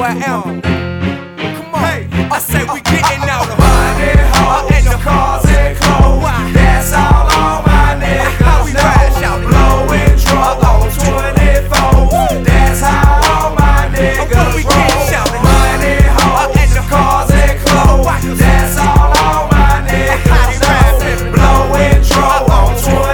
I am. Come on, hey, I say we getting out of money, hoes, and the cars and clothes. That's all my niggas we ride, shout it. Blowing drunk on 24. That's how all my niggas we get, shout it. Money, hoes, and the cars and clothes. That's all my niggas blowing drunk on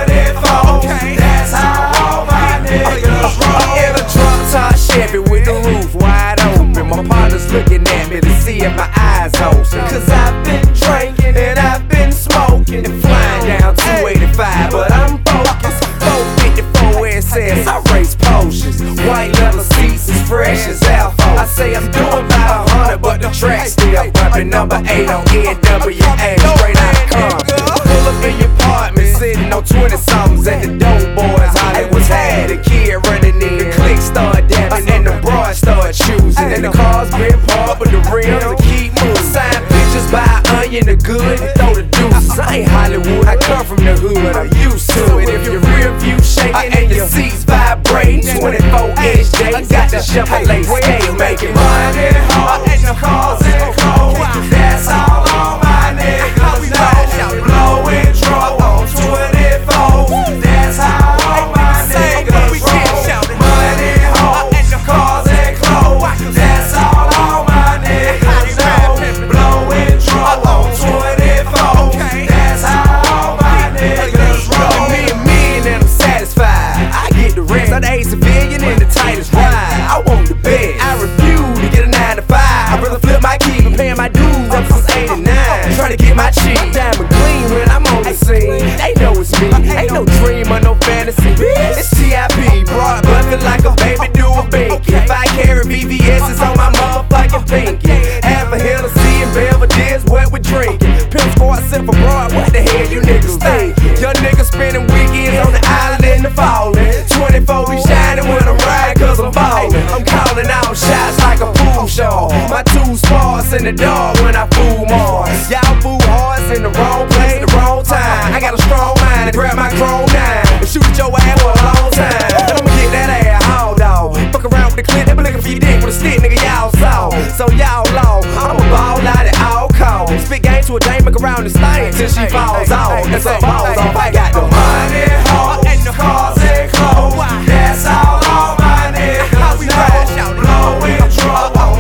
24. That's how all my niggas roll. In a drunk top Chevy with the roof wide open. My partner's looking at me to see if my eyes open. Cause I've been drinking and I've been smoking And flying down 285, but I'm focused. 454 SS, I race potions. White leather seats as fresh as Alpha. I say I'm doing about 100, but the track still bumping. Number 8 on NWA, straight out of Compton. Pull up in your apartment, sitting on 20-somethings at the dope boys. Hollywood's had the kid running in, the click start dancing, and the broad start choosing. And the cars been parked, but the rims will keep moving. Sign pictures by Onion, the good, and throw the deuces. I ain't Hollywood, I come from the hood, I'm used to it. If your rear view shaking and your seats vibrating, 24-inch J's got the Chevrolet scale making money, hoes, and the cars and clothes. That's all my niggas know. Blowing drunk on 24. That's how all my niggas roll. Money, hoes, and the cars and clothes. That's all my niggas know. Blowing drunk on 24. That's how all my niggas roll. Me and I'm satisfied. I get the rest. I'm the A civilian in the tightest ride. I want the best. I refuse to get a 9 to 5. I'd rather flip my keys and paying my dues up since 89. Trying to get my cheese. Diamond clean when I'm on the scene. They know it's me. Ain't no dream or no fantasy. It's TIP. Broad buffing like a baby do a binky. If I carry BVS's on my motherfucking pinky. Half a Hennessy and Belvedere's what we drinking. Pimp Sport, sip for broad. What the hell you niggas think? Young niggas spending weekends on the island in the falling. 24 be shining when I'm riding cause I'm ballin'. I'm calling out shots like a pool show. My two sparks in the dark when I fool more. Y'all fool hearts in the wrong place at the wrong time. I got a strong mind to grab my chrome 9 and shoot at your ass for a long time. And I'ma get that ass hauled off. Fuck around with the clip, they be looking for your dick with a stick, nigga, y'all saw. So y'all long, I'ma ball out at all costs. Spit game to a dame, make around and stank till she falls off. That's some balls off, I got the money, hoes, and the cars and clothes. That's all my niggas know. Blowing drunk on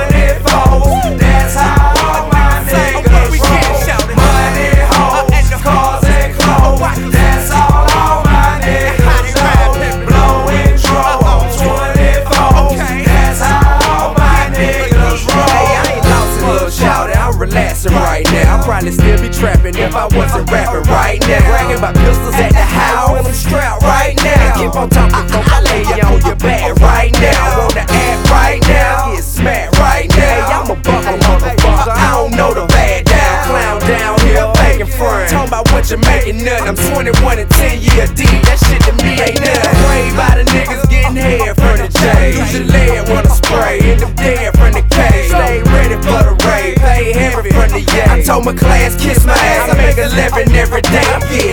24. That's how all my niggas roll. Money, hoes, and the cars and clothes. That's all my niggas know. Blowing drunk on 24. That's how all my niggas roll. Hey, I ain't lost a little shouty, I'm relaxing right now. I'll probably still be trapping if I wasn't rapping right now. Bragging about pistols at the house, I'm strapped right now. Keep on talking, I lay you on your back right now. Want to act right now, get smacked right now. I'm a buckle motherfucker, I don't know the bad down. Clown down here, making fun. Talking about what you're making nothing. I'm 21 and 10 year deep, that shit to me ain't nothing. Afraid by the niggas getting head from the J. Use your lead when I spray, end up dead from the K. Stay ready for the raid, pay heavy from the yay. I told my class, kiss my ass, I make 11 every day. I'm getting